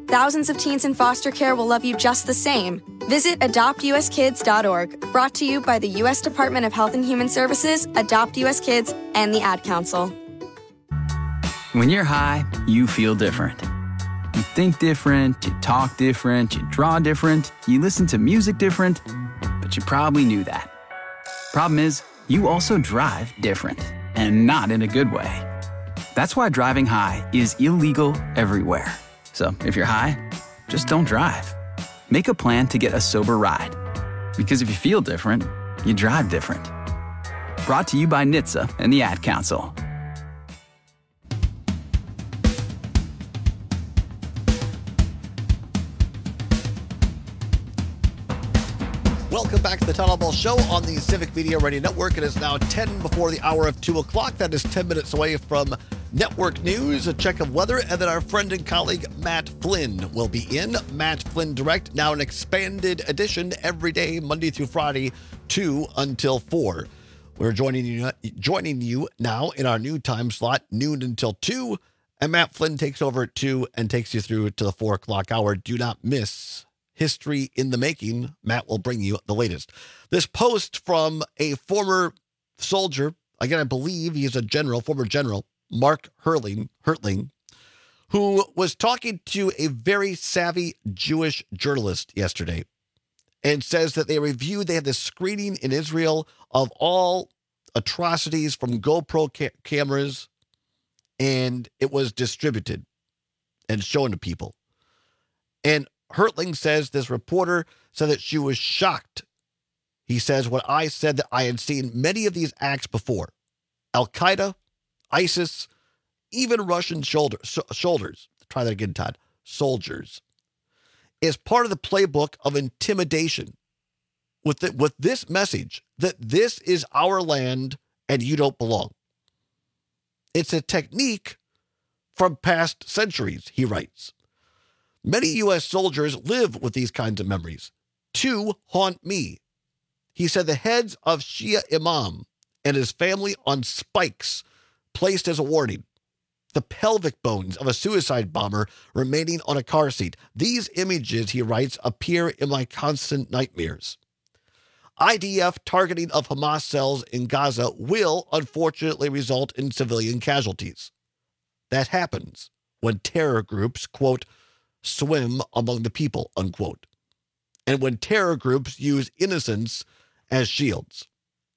Thousands of teens in foster care will love you just the same. Visit adopt u s kids dot org, brought to you by the U S Department of Health and Human Services, Adopt U S Kids, and the Ad Council. When you're high, you feel different. You think different, you talk different, you draw different, you listen to music different, but you probably knew that. Problem is, you also drive different, and not in a good way. That's why driving high is illegal everywhere. So if you're high, just don't drive. Make a plan to get a sober ride. Because if you feel different, you drive different. Brought to you by N H T S A and the Ad Council. Welcome back to the Todd Ball Show on the Civic Media Radio Network. It is now ten before the hour of two o'clock. That is ten minutes away from network news, a check of weather, and then our friend and colleague Matt Flynn will be in. Matt Flynn Direct, now an expanded edition every day, Monday through Friday, two until four. We're joining you, joining you now in our new time slot, noon until two, and Matt Flynn takes over at two and takes you through to the four o'clock hour. Do not miss History in the Making. Matt will bring you the latest. This post from a former soldier, again, I believe he is a general, former general, Mark Hertling, Hertling, who was talking to a very savvy Jewish journalist yesterday and says that they reviewed, they had this screening in Israel of all atrocities from GoPro ca- cameras, and it was distributed and shown to people. And Hertling says this reporter said that she was shocked. He says, when I said that I had seen many of these acts before, Al-Qaeda, ISIS, even Russian shoulder, shoulders, try that again, Todd, soldiers, is part of the playbook of intimidation with, the, with this message that this is our land and you don't belong. It's a technique from past centuries, he writes. Many U S soldiers live with these kinds of memories. Two haunt me. He said the heads of Shia Imam and his family on spikes placed as a warning. The pelvic bones of a suicide bomber remaining on a car seat. These images, he writes, appear in my constant nightmares. I D F targeting of Hamas cells in Gaza will unfortunately result in civilian casualties. That happens when terror groups, quote, swim among the people, unquote, and when terror groups use innocents as shields.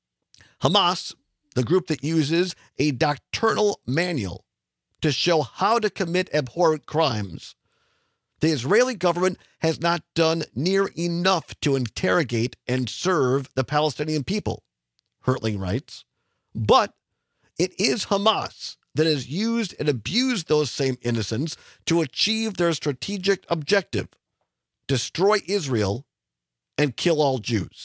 Hamas, the group that uses a doctrinal manual to show how to commit abhorrent crimes, the Israeli government has not done near enough to interrogate and serve the Palestinian people, Hertling writes. But it is Hamas that has used and abused those same innocents to achieve their strategic objective, destroy Israel and kill all Jews.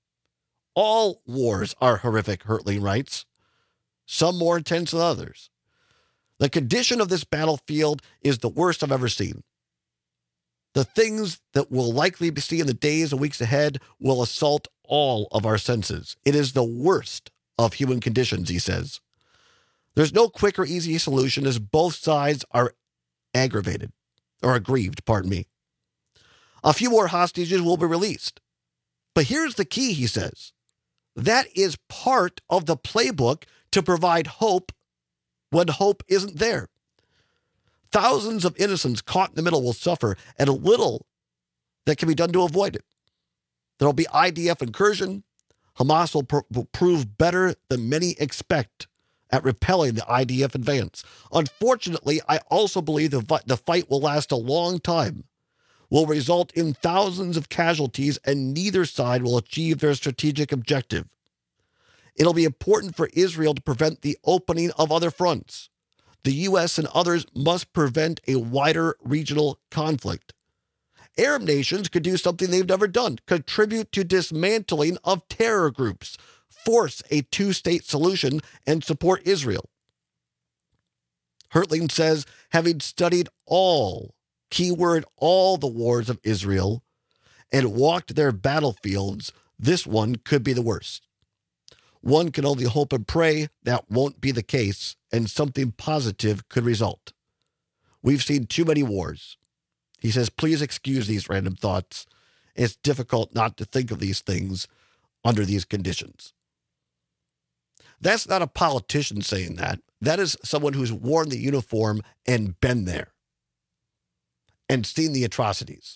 All wars are horrific, Hertling writes, some more intense than others. The condition of this battlefield is the worst I've ever seen. The things that we'll likely see in the days and weeks ahead will assault all of our senses. It is the worst of human conditions, he says. There's no quick or easy solution as both sides are aggravated, or aggrieved, pardon me. A few more hostages will be released. But here's the key, he says. That is part of the playbook to provide hope when hope isn't there. Thousands of innocents caught in the middle will suffer, and a little that can be done to avoid it. There will be I D F incursion. Hamas will, pr- will prove better than many expect at repelling the I D F advance. Unfortunately, I also believe the, the fight will last a long time, will result in thousands of casualties, and neither side will achieve their strategic objective. It'll be important for Israel to prevent the opening of other fronts. The U S and others must prevent a wider regional conflict. Arab nations could do something they've never done, contribute to dismantling of terror groups, force a two-state solution, and support Israel. Hertling says, having studied all, keyword all the wars of Israel, and walked their battlefields, this one could be the worst. One can only hope and pray that won't be the case, and something positive could result. We've seen too many wars. He says, please excuse these random thoughts. It's difficult not to think of these things under these conditions. That's not a politician saying that. That is someone who's worn the uniform and been there and seen the atrocities.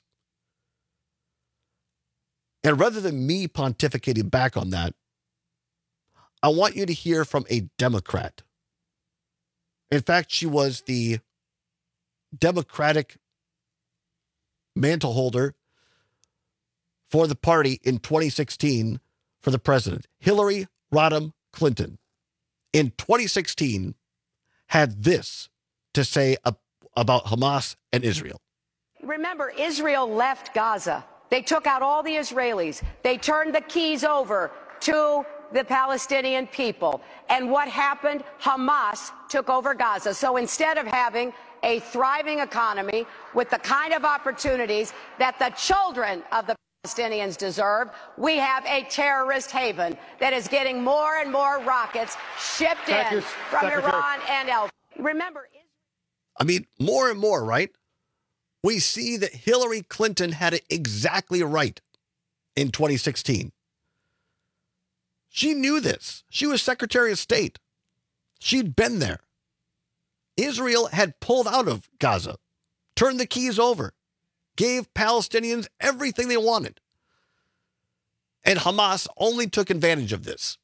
And rather than me pontificating back on that, I want you to hear from a Democrat. In fact, she was the Democratic mantle holder for the party in twenty sixteen for the president. Hillary Rodham Clinton in twenty sixteen had this to say about Hamas and Israel. Remember, Israel left Gaza. They took out all the Israelis. They turned the keys over to the Palestinian people. And what happened? Hamas took over Gaza. So instead of having a thriving economy with the kind of opportunities that the children of the Palestinians deserve, we have a terrorist haven that is getting more and more rockets shipped in you, from Secretary. Iran and elsewhere. Remember, I mean, more and more, right? We see that Hillary Clinton had it exactly right in twenty sixteen. She knew this. She was Secretary of State. She'd been there. Israel had pulled out of Gaza, turned the keys over, gave Palestinians everything they wanted. And Hamas only took advantage of this.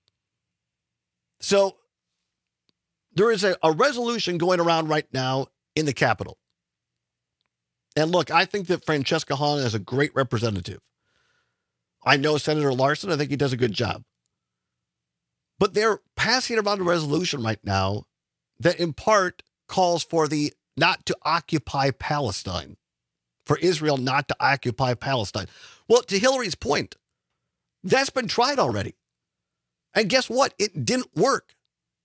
So there is a, a resolution going around right now in the Capitol. And look, I think that Francesca Hahn is a great representative. I know Senator Larson. I think he does a good job. But they're passing around a resolution right now that in part calls for the not to occupy Palestine, for Israel not to occupy Palestine. Well, to Hillary's point, that's been tried already. And guess what? It didn't work.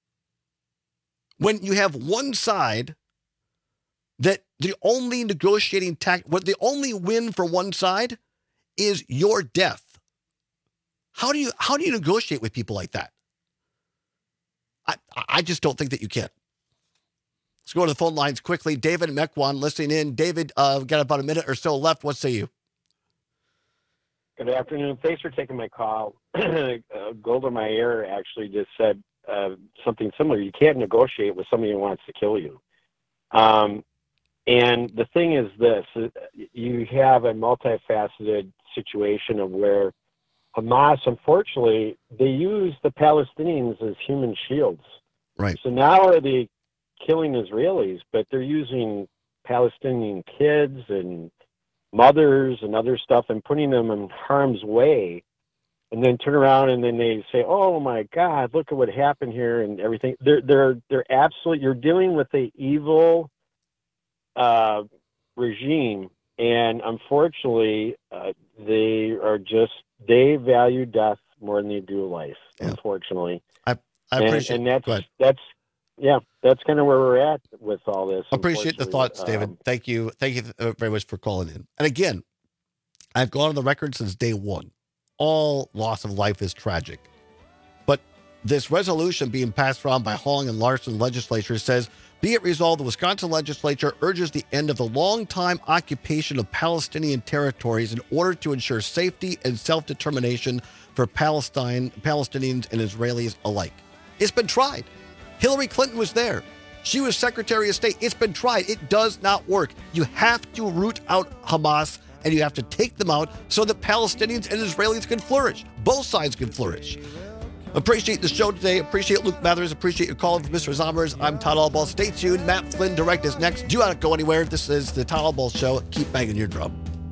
When you have one side that the only negotiating tact, what the only win for one side is your death. How do you how do you negotiate with people like that? I I just don't think that you can. Let's go to the phone lines quickly. David Mequon listening in. David, uh, we've got about a minute or so left. What say you? Good afternoon. Thanks for taking my call. uh, Golda Meir actually just said uh, something similar. You can't negotiate with somebody who wants to kill you. Um, and the thing is this, you have a multifaceted situation of where Hamas, unfortunately, they use the Palestinians as human shields. Right. So now are they killing Israelis, but they're using Palestinian kids and mothers and other stuff and putting them in harm's way, and then turn around and then they say, "Oh my God, look at what happened here," and everything. They're they're they're absolutely. You're dealing with an evil uh, regime, and unfortunately, uh, they are just they value death more than they do life. Yeah. Unfortunately, I I appreciate and, and that's that's. Yeah, that's kind of where we're at with all this. Appreciate the thoughts, David. Um, Thank you. Thank you very much for calling in. And again, I've gone on the record since day one. All loss of life is tragic. But this resolution being passed around by Hong and Larson legislature says, be it resolved, the Wisconsin legislature urges the end of the long-time occupation of Palestinian territories in order to ensure safety and self-determination for Palestine, Palestinians and Israelis alike. It's been tried. Hillary Clinton was there. She was Secretary of State. It's been tried. It does not work. You have to root out Hamas and you have to take them out so that Palestinians and Israelis can flourish. Both sides can flourish. Appreciate the show today. Appreciate Luke Mathers. Appreciate your call from Mister Zommers. I'm Todd Allball. Stay tuned. Matt Flynn Direct is next. Do not go anywhere. This is the Todd Allball Show. Keep banging your drum.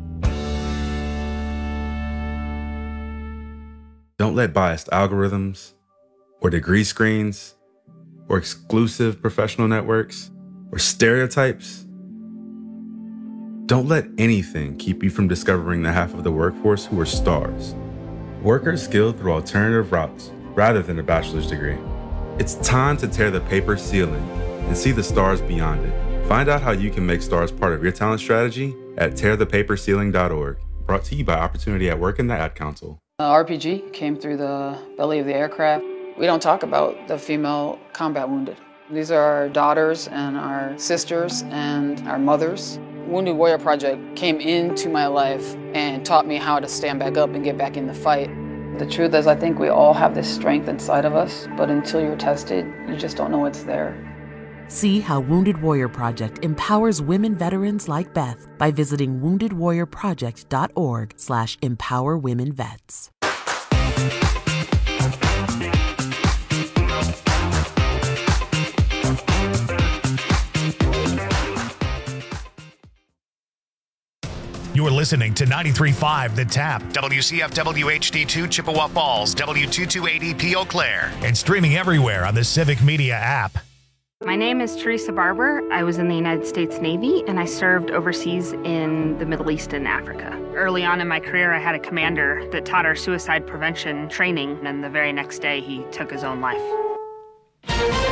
Don't let biased algorithms or degree screens or exclusive professional networks, or stereotypes. Don't let anything keep you from discovering the half of the workforce who are stars. Workers skilled through alternative routes rather than a bachelor's degree. It's time to tear the paper ceiling and see the stars beyond it. Find out how you can make stars part of your talent strategy at tear the paper ceiling dot org. Brought to you by Opportunity at Work and the Ad Council. Uh, R P G came through the belly of the aircraft. We don't talk about the female combat wounded. These are our daughters and our sisters and our mothers. Wounded Warrior Project came into my life and taught me how to stand back up and get back in the fight. The truth is, I think we all have this strength inside of us, but until you're tested, you just don't know it's there. See how Wounded Warrior Project empowers women veterans like Beth by visiting wounded warrior project dot org slash empower women vets. You're listening to ninety-three point five The Tap, W C F W H D two Chippewa Falls, W two two eight zero P Eau Claire, and streaming everywhere on the Civic Media app. My name is Teresa Barber. I was in the United States Navy, and I served overseas in the Middle East and Africa. Early on in my career, I had a commander that taught our suicide prevention training, and the very next day, he took his own life.